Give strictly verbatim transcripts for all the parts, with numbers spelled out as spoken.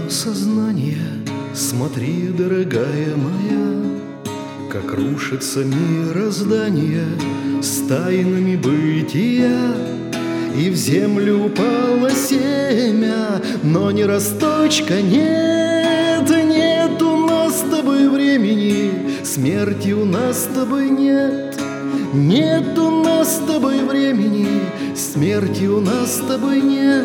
сознание, смотри, дорогая моя, как рушится мироздание с тайнами бытия. И в землю упало семя, но ни росточка нет. Нет у нас с тобой времени, смерти у нас с тобой нет. Нет у нас с тобой времени, смерти у нас с тобой нет.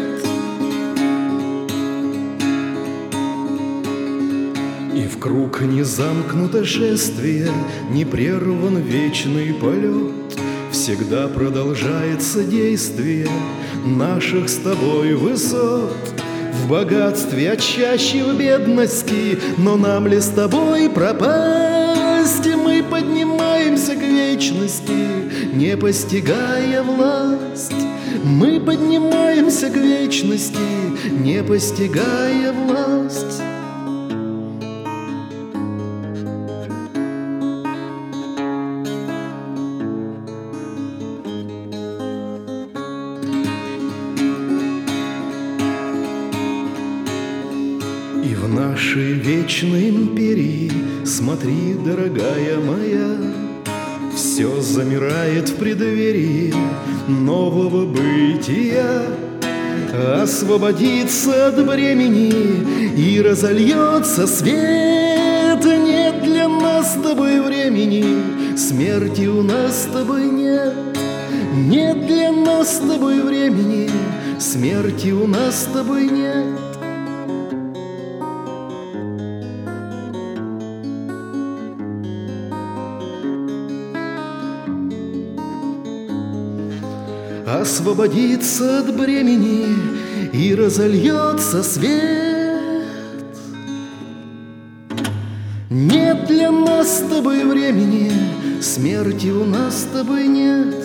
И в круг не замкнуто шествие, не прерван вечный полет. Всегда продолжается действие наших с тобой высот. В богатстве, а чаще в бедности, но нам ли с тобой пропасть? Мы поднимаемся к вечности, не постигая власть. Мы поднимаемся к вечности, не постигая власть. И в нашей вечной империи, смотри, дорогая моя, все замирает в преддверии нового бытия. Освободиться от бремени и разольется свет. Нет для нас с тобой времени, смерти у нас с тобой нет. Нет для нас с тобой времени, смерти у нас с тобой нет. Освободиться от бремени и разольется свет. Нет для нас с тобой времени, смерти у нас с тобой нет.